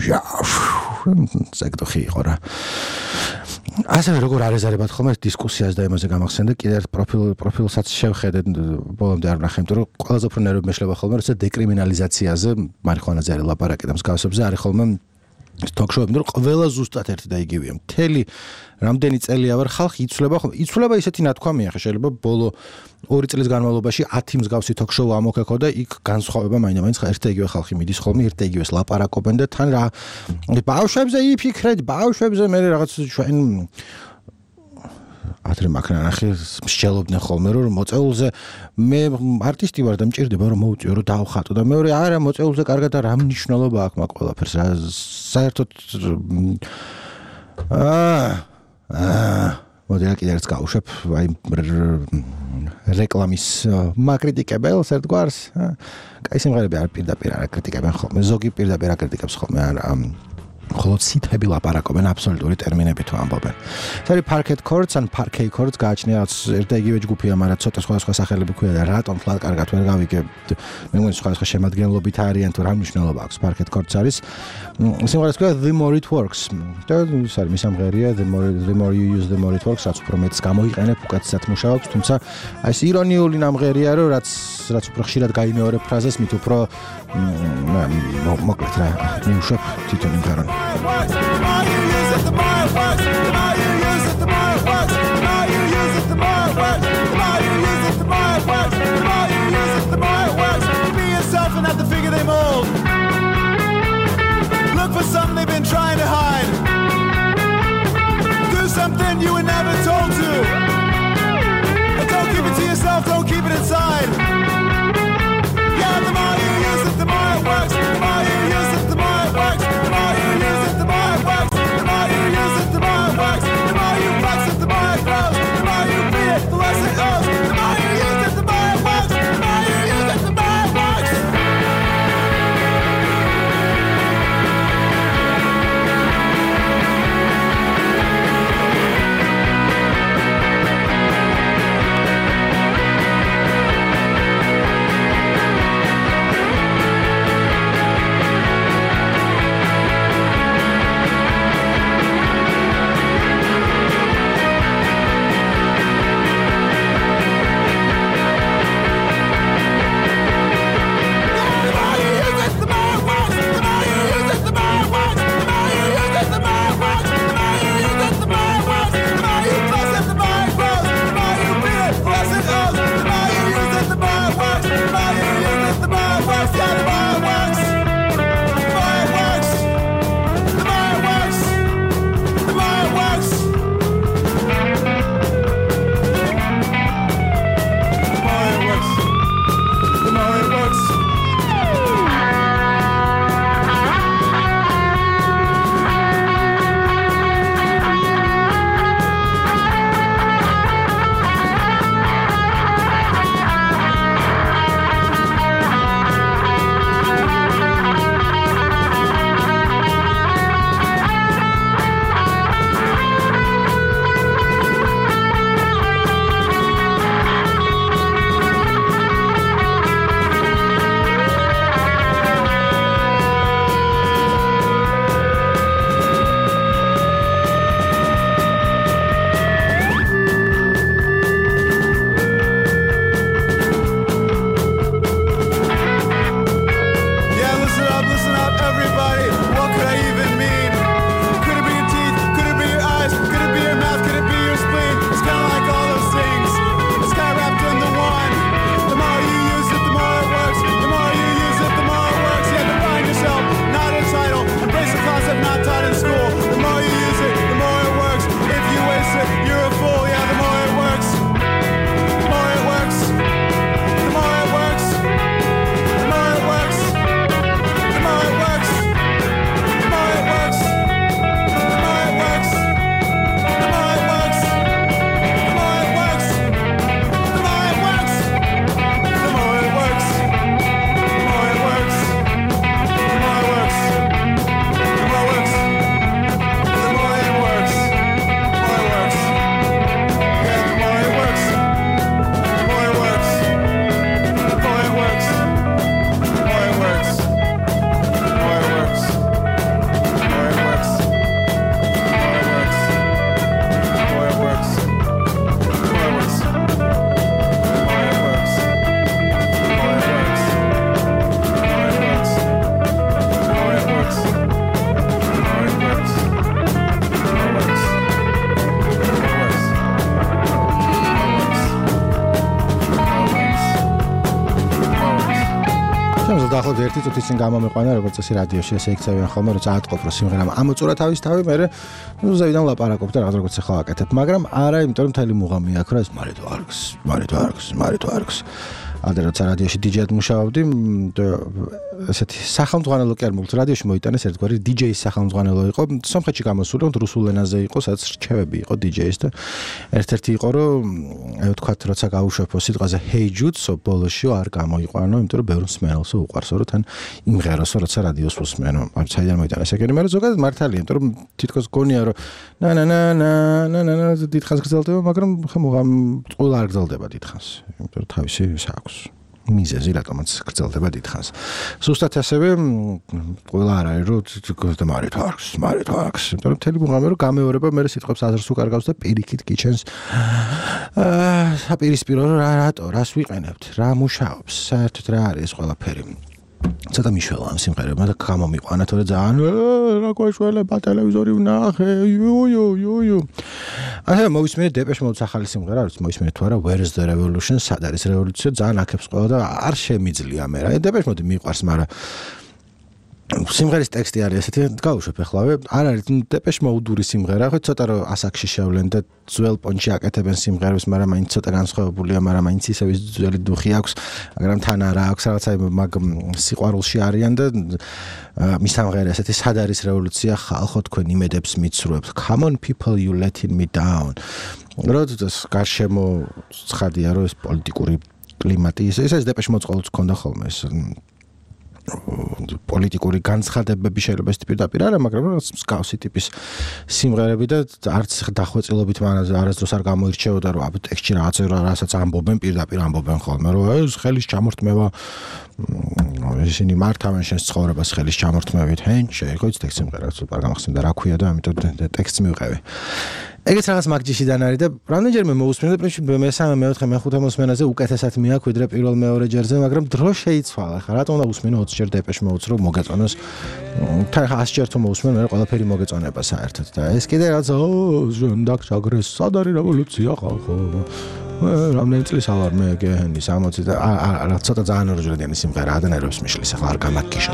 Speaker 1: ზეგდოხი იყო რა ასე როგორ არეზარებად ხოლმე დისკუსიას და იმაზე გამახსენდა კიდე ერთ პროფილ პროფილსაც შევხედე ბოლომდე არ ვნახე იმიტომ რომ ყველაზე უფრო ნერვები მეშლება ხოლმე როცა დეკრიმინალიზაციაზე მარიხუანაზე არის ლაპარაკი და მსგავსებზე არის ხოლმე talk-show-ები, რომ ყველა ზუსტად ერთი და იგივეა. მთელი რამდენი წელია ვარ ხალხი იცვლება, იცვლება ისეთი ნათქვამია, ხა შეიძლება ბოლო ორი წლის განმავლობაში ათი მსგავსი talk-show ამოქეკო და იქ განსხვავება მაინც-მაინც ერთი და იგივე ხალხი მიდის ხოლმე, ერთი და იგივეს ლაპარაკობენ და თან რა ბავშვებზე იფიქრეთ, ბავშვებზე მე რაღაც ჩვენ ათრი მაქრანახი მსჯელობდნენ ხოლმე რომ მოწეულზე მე არტისტი ვარ და მჭირდება რომ მოვწიო რომ დავხატო და მეორე არა მოწეულზე კარგად და რა მნიშვნელობა აქვს მაგ ყველაფერს რა საერთოდ აა მოდი რა კიდე ერთს გავუშვებ აი რეკლამის მაკრიტიკებელს ერთგვარს კაი სიმღერები არ პირდაპირ არ აკრიტიკებენ ხოლმე ზოგი პირდაპირ აკრიტიკებს ხოლმე არა ხოლო ციტები ლაპარაკობენ აბსოლუტური ტერმინებით ამბობენ. ეს არის parquet courts ან parquet courts გააჩნია ერთ და იგივე ჯგუფია, მაგრამ ცოტა სხვადასხვა სახელები ქვია და რატომ თლად კარგად ვერ გავიგებ. მე მგონი სხვადასხვა შემადგენლობით არიან თუ რა მნიშვნელობა აქვს parquet courts არის. სიმღერას ქვია The More It Works. და ის არის მისამღერია The More The More You Use The More It Works, რაც უფრო მეტს გამოიყენებ, უკეთესად მუშაობს, თუმცა აი ეს ირონიული ნამღერია, რომ რაც რაც უფრო ხშირად გაიმეორებ ფრაზას, მით უფრო მოკლედ რა მიუშვებ თვითონ იმ გარონ. The more you use it, the more it works. The more you use it, the more it works. The more you use it, the more it works. The more you use it, the more it works. The more you use it, the more it works. Be yourself and not the figure they mold. Look for something they've been trying to hide. Do something you were never told to. And don't keep it to yourself, don't keep it inside. Yeah, the more you use it, the more it works. The more you use it, the more it works. The more you use it, the more it works. The more you use it, the more it works. The more you flex it, the more it grows. The more you be it, the less it goes. The more you use it, the more it works. The more you use it, the more it works. ხემს დაახლოებით ერთი წუთის წინ გამომიყვანა როგორც წესი რადიოში ესე იქცევიან ხოლმე რომ წაატყობ რომ სიმღერამ ამოწურა თავის თავი მე ზევიდან ლაპარაკობ და რაღაც როგორც ახლა ვაკეთებ მაგრამ არა იმიტომ რომ მთელი მუღამი აქვს რა ეს მარიტო არქს მარიტო არქს მარიტო არქს ადრე როცა რადიოში დიჯეად მუშაობდი ესეთი სახელმძღვანელო კი არ მოგწ რადიოში მოიტანეს ერთგვარი დიჯეის სახელმძღვანელო იყო სომხეთში გამოსული რომ რუსულ ენაზე იყო სადაც რჩევები იყო დიჯეის და ერთ-ერთი იყო რომ აი ვთქვათ როცა გაუშვებო სიტყვაზე hey jude-სო ბოლოში არ გამოიყვანო იმიტომ რომ ბევრ მსმენელსო უყვარსო რომ თან იმღეროსო როცა რადიოს უსმენო არ საიდან მოიტანეს ეგენი მაგრამ ზოგადად მართალია იმიტომ რომ თითქოს გონია რომ ნა ნა ნა ნა ნა ნა დიდხანს გრძელდება მაგრამ ხმუღამ ყველა არ გრძელდება დიდხანს იმიტომ რომ თავისი აქვს მიზეზი რატომაც გრძელდება დიდხანს. ზუსტად ასევე ყველა არ არის რომ მარით აქვს, მარით აქვს. იმიტომ რომ მთელი მუღამი რომ გამეორება მე სიტყვებს აზრს უკარგავს და პირიქით გიჩენს აა საპირისპირო რა რატო, რას ვიყენებთ, რა მუშაობს, საერთოდ რა არის ეს ყველაფერი. ცოტა მიშველა ამ სიმღერებმა და გამომიყვანა თორე ძალიან რა გვაშველება ტელევიზორი ვნახე იუ იუ იუ იუ აი მოვისმენთ დეპეშ მოდის ახალი სიმღერა არის მოვისმენთ თუ არა Where's the Revolution სად არის რევოლუცია ძალიან აქებს ყველა და არ შემიძლია მე რა დეპეშ მოდი მიყვარს მაგრამ სიმღერის ტექსტი არის ესეთი გავუშვებ ახლავე არ არის დეპეშ მოუდური სიმღერა ხო ცოტა რომ ასაკში შევლენ და ძველ პონჩი აკეთებენ სიმღერებს მაგრამ მაინც ცოტა განსხვავებულია მაგრამ მაინც ისევ ძველი დუხი აქვს მაგრამ თან არა აქვს რაღაცა მაგ სიყვარულში არიან და მის სამღერა ესეთი სად არის რევოლუცია ხალხო თქვენ იმედებს მიცრუებთ come on people you letting me down როდესაც გარშემო ცხადია რომ ეს პოლიტიკური კლიმატი ეს ეს დეპეშ მოწყალს ქონდა ხოლმე ეს პოლიტიკური განცხადებები შეიძლება ეს პირდაპირ არა, მაგრამ მსგავსი ტიპის სიმღერები და არც დახვეწილობით მანაზე არასდროს არ გამოირჩეოდა რომ აბა ტექსტში რაღაცა რასაც ამბობენ პირდაპირ ამბობენ ხოლმე რომ ეს ხელის ჩამორთმევა ისინი მართავენ შენს ცხოვრებას ხელის ჩამორთმევით ჰენჩე ხო იცით ეს სიმღერა სუპერ გამახსენდა რა ქვია და ამიტომ ტექსტს მივყევი ეგეც რაღაც მაგჯიშიდან არის და რამდენჯერმე მოусმენდა პრინციპი მესამე მეოთხე მეხუთე მოსმენაზე უკეთესად მიაქვს ვიდრე პირველ მეორე ჯერზე მაგრამ დრო შეიცვალა ხა რატომ უნდა უსმენო ოცი ჯერ დეპეშ მოუწ რომ მოგეწონოს თან ას ჯერ თუ მოусმენ მე ყველაფერი მოგეწონება საერთოდ და ეს კიდე რაღაც ჟონდაკ შაგრეს სად არის რევოლუცია ხალხო რამდენი წლის ავარ მე გენის ამოცი და არა ცოტა ძალიან ორჯერიანი სიმღერაა და ნერვებს მიშლის ახლა არ გამაგიშოთ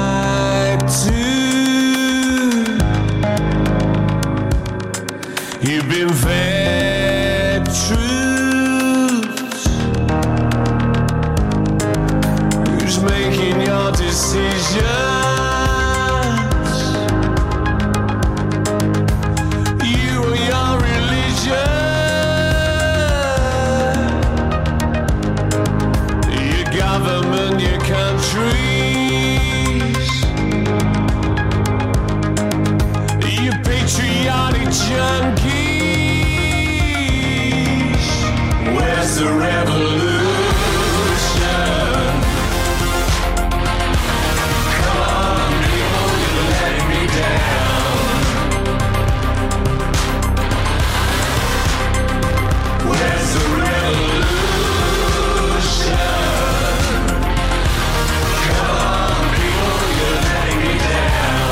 Speaker 5: You've been fed truths Who's making your decisions You or your religion Your government, your countries Your patriotic junkies Where's the revolution? Come on, people, you're letting me down. Where's the revolution? Come on, people, you're letting me down.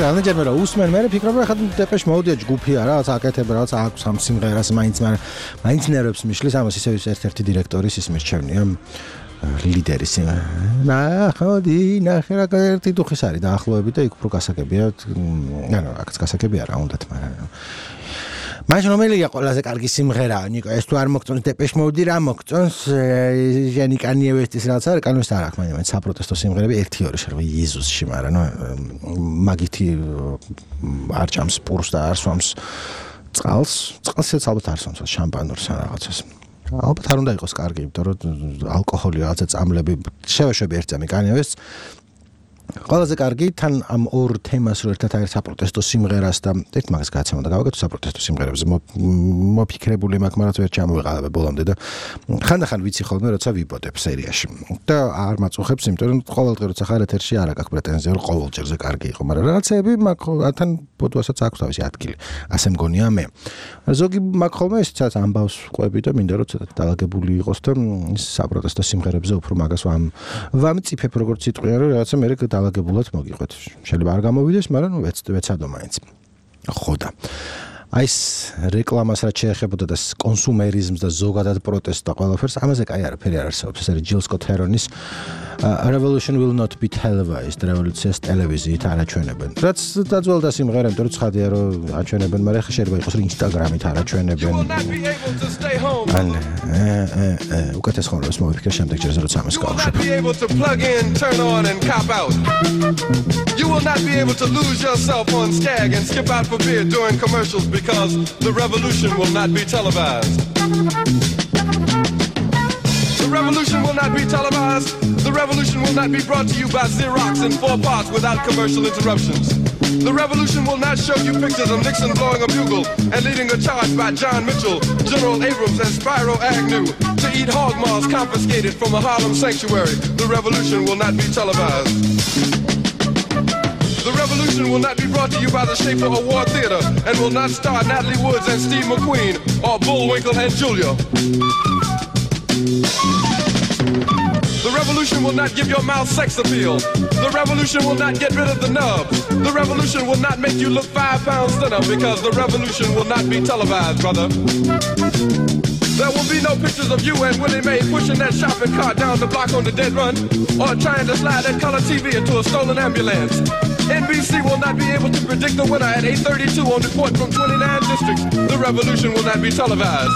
Speaker 1: რამდენჯერმე რა უსმენ, მე ფიქრობ რა ხა დეპეშ მოდია ჯგუფია რა, აკეთება რა, აქვს ამ სიმღერას მაინც მაგრამ მაინც ნერვებს მიშლის, ამას ისე ერთ-ერთი დირექტორის ის მირჩევნია ლიდერის. ნახოდი, ნახე რა ერთი დუხის არის დაახლოებით და იქ უფრო გასაგებია, ანუ აქაც გასაგები არა უნდათ, მაგრამ მაშინ რომელია ყველაზე კარგი სიმღერა ნიკო ეს თუ არ მოგწონს დეპეშ მოდი რა მოგწონს ჟენი კანიე ვესტის რაღაც არის კანიეს არ აქვს მაგრამ საპროტესტო სიმღერები ერთი ორი შეიძლება იესუსში მაგრამ მაგითი არ ჭამს პურს და არ სვამს წყალს წყალსაც ალბათ არ სვამს შამპანურს ან რაღაცას ალბათ არ უნდა იყოს კარგი იმიტომ რომ ალკოჰოლი რაღაცა წამლები შევეშვები ერთ წამი კანიე ვესტს ყველაზე კარგი თან ამ ორ თემას რო ერთად არის საპროტესტო სიმღერას და ერთ მაგას გაცემა და გავაკეთო საპროტესტო სიმღერებზე მოფიქრებული მაგ მარაც ვერ ჩამოვეყალებ ბოლომდე და ხანდახან ვიცი ხოლმე როცა ვიბოდებ სერიაში და არ მაწუხებს იმიტომ რომ ყოველდღე როცა ხარ ეთერში არ აქვს პრეტენზია რომ ყოველჯერზე კარგი იყო მაგრამ რაღაცები მაგ თან ბოდვასაც აქვს თავისი ადგილი ასე მგონია მე ზოგი მაგ ხოლმე ისაც ამბავს ყვები და მინდა რომ ცოტა დაალაგებული იყოს და საპროტესტო სიმღერებზე უფრო მაგას ვამ ვამწიფებ როგორც სიტყვია რომ რაღაცა მე დაალაგებულად მოგიყვეთ. შეიძლება არ გამოვიდეს, მაგრამ ვეცადო მაინც. ხო და აი ეს რეკლამას რაც შეეხებოდა და კონსუმერიზმს და ზოგადად პროტესტს და ყველაფერს, ამაზე კაი არაფერი არ არსებობს. ეს არის ჯილ სკოტ ჰერონის Revolution will not be televised. რევოლუციას ტელევიზიით არ აჩვენებენ. რაც დაძველდა სიმღერა, იმიტომ რომ ცხადია რომ აჩვენებენ, მაგრამ ხა შეიძლება იყოს რომ ინსტაგრამით არ აჩვენებენ. ან უკეთეს ხოლმე მოვიფიქრე შემდეგ ჯერზე როცა ამას გავუშვებ.
Speaker 6: You will not be able to lose yourself on Skag and skip out for beer during commercials because the revolution will not be televised. The revolution will not be televised. The revolution will not be brought to you by Xerox in four parts without commercial interruptions. The revolution will not show you pictures of Nixon blowing a bugle and leading a charge by John Mitchell, General Abrams, and Spyro Agnew to eat hog maws confiscated from a Harlem sanctuary. The revolution will not be televised. The revolution will not be brought to you by the Schaefer Award Theater and will not star Natalie Woods and Steve McQueen or Bullwinkle and Julia. The revolution will not give your mouth sex appeal. The revolution will not get rid of the nub. The revolution will not make you look five pounds thinner because the revolution will not be televised, brother. There will be no pictures of you and Willie Mae pushing that shopping cart down the block on the dead run or trying to slide that color T V into a stolen ambulance. N B C will not be able to predict the winner at eight thirty-two on report from twenty-nine districts. The revolution will not be televised.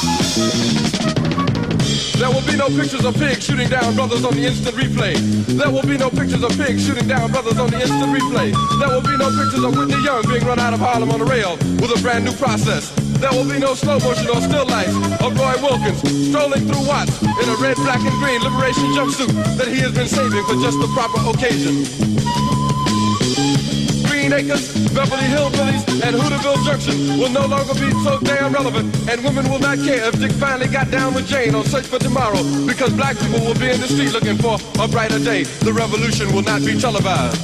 Speaker 6: There will be no pictures of pigs shooting down brothers on the instant replay. There will be no pictures of pigs shooting down brothers on the instant replay. There will be no pictures of Whitney Young being run out of Harlem on a rail with a brand new process. There will be no slow motion or still life of Roy Wilkins strolling through Watts in a red, black, and green liberation jumpsuit that he has been saving for just the proper occasion. Green Acres, Beverly Hillbillies, and Hooterville Junction will no longer be so damn relevant, and women will not care if Dick finally got down with Jane on Search for Tomorrow, because black people will be in the street looking for a brighter day. The revolution will not be televised.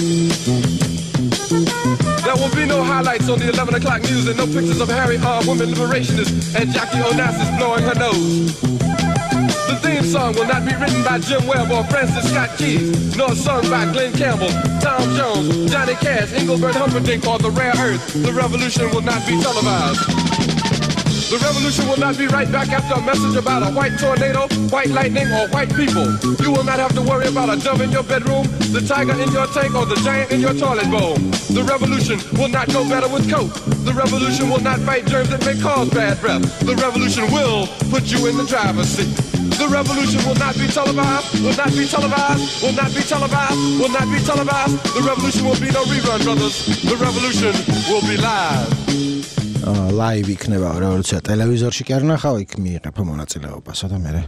Speaker 6: There will be no highlights on the eleven o'clock news and no pictures of Harry R. Women Liberationists and Jackie Onassis blowing her nose. The theme song will not be written by Jim Webb or Francis Scott Keys, nor sung by Glenn Campbell, Tom Jones, Johnny Cash, Engelbert Humperdinck, or The Rare Earth. The revolution will not be televised. The revolution will not be right back after a message about a white tornado, white lightning, or white people. You will not have to worry about a dove in your bedroom, the tiger in your tank, or the giant in your toilet bowl. The revolution will not go better with coke. The revolution will not fight germs that may cause bad breath. The revolution will put you in the driver's seat. The revolution will not be televised, will not be televised, will not be televised, will not be televised. The revolution will be no rerun, brothers. The revolution will be live.
Speaker 1: Live იქნება რევოლუცია ტელევიზორში კი არ ნახავ იქ მიიღებ მონაწილეობასა და მე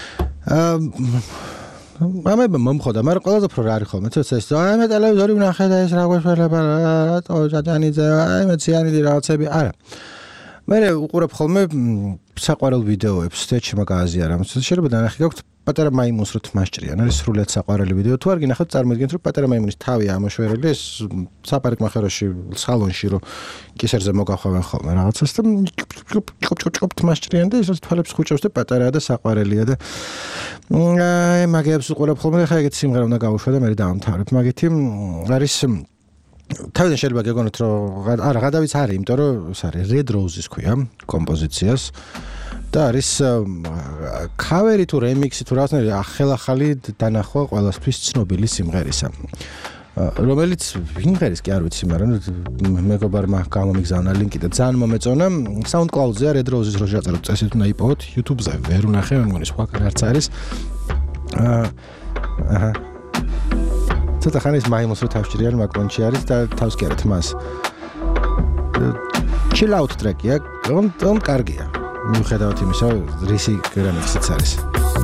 Speaker 1: ამება მომხოდა მაგრამ ყველაზე უფრო რა არის ხოლმე თორე ეს აი მე ტელევიზორი ვნახე და ეს რა გვეშველება რატო ჯაჯანიძე აი მე ციანიდი რაღაცები არა მე უყურებ ხოლმე საყვარელ ვიდეოებს თეჩი მაგაზია რა შეიძლება დანახი გაქვთ პატარა მაიმუნს რო თმასჭრიან არის სრულიად საყვარელი ვიდეო თუ არ გინახავთ წარმოიდგინეთ რომ პატარა მაიმუნის თავი ამოშვერილი ეს საპარიკმახეროში სალონში რო კისერზე მოგახავენ ხოლმე რაღაცას და ჭკოპ თმასჭრიან და ის თვალებს ხუჭავს და პატარაა და საყვარელია და აი მაგებს უყურებ ხოლმე ხა ეგეთ სიმღერა უნდა გავუშვა და მე დავამთავრებ მაგეთი არის თავიდან შეიძლება გეგონოთ რომ არა გადავიც არის, იმიტომ რომ ეს არის Red Roses ქვია კომპოზიციას და არის ქავერი თუ რემიქსი თუ რაღაცნაირი ახალ-ახალი დანახვა ყველასთვის ცნობილი სიმღერისა. რომელიც ვინღერის კი არ ვიცი, მაგრამ მეგობარმა გამომიგზავნა ლინკი და ძალიან მომეწონა. SoundCloud-ზე Red Roses რო შეაწეროთ წესით უნდა იპოვოთ, YouTube-ზე ვერ უნახე, მე მგონი სხვა არც არის. აჰა. ცოტა ხანის მაიმოს რო თავშჭირიან მაკრონჩი არის და თავს კი არათ მას. Chill out track-ია, რომ კარგია. მიუხედავად იმისა, რისი რემიქსიც არის.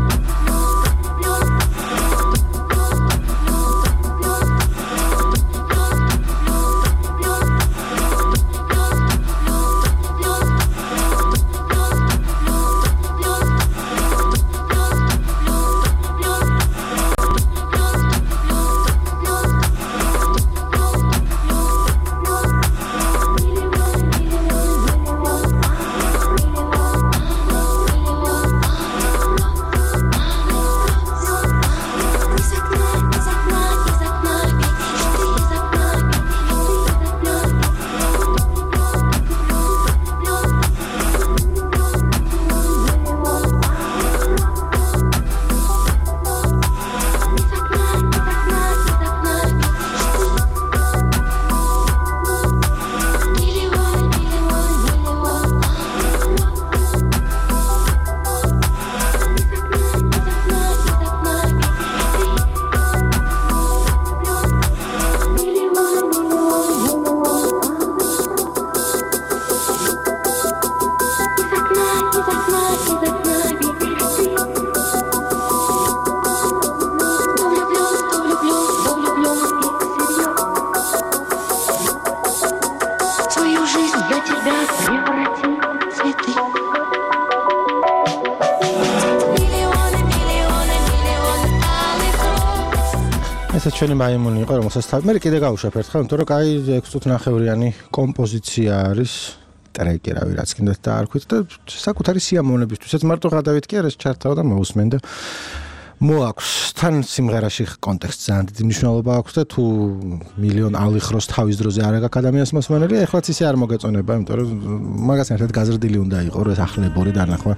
Speaker 1: ჩვენი მაიმუნი იყო, რომელსაც თავი მე კიდე გავუშვებ ერთხელ, იმიტომ რომ კაი ექვსი წუთნახევრიანი კომპოზიცია არის, ტრეკი რავი, რაც კიდეც დაარქვით და საკუთარი სიამოვნებისთვისაც მარტო გადავით კი არა, ჩართავ და მოусმენ და მოაქვს თან სიმღერაში კონტექსტ ძალიან დიდი მნიშვნელობა აქვს და თუ მილიონ ალიხროს თავის დროზე არ აქვს ადამიანს მოსმენელი, ეხლაც ისე არ მოგეწონება, იმიტომ რომ მაგას ერთად გაზრდილი უნდა იყო, რომ ეს ახლებური დანახვა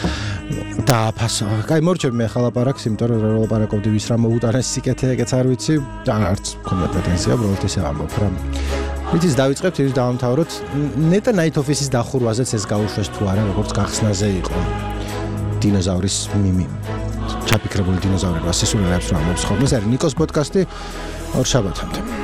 Speaker 1: დააფასო. კაი, მორჩები მე ახლა ლაპარაკს, იმიტომ რომ რა ლაპარაკობდი ვის რა მოუტანეს სიკეთე, ეგეც არ ვიცი, და არც მქონდა პრეტენზია, უბრალოდ ესე ამბობ რა. იცის დავიწყებთ, ის დავამთავროთ. ნეტა Night Office-ის დახურვაზეც ეს გაუშვეს თუ არა, როგორც გახსნაზე იყო. დინოზავრის მიმი. ჩაფიქრებული დინოზავრები, ასესულებს რა ამბობს ხოლმე. ეს არის ნიკოს პოდკასტი ორ შაბათამდე.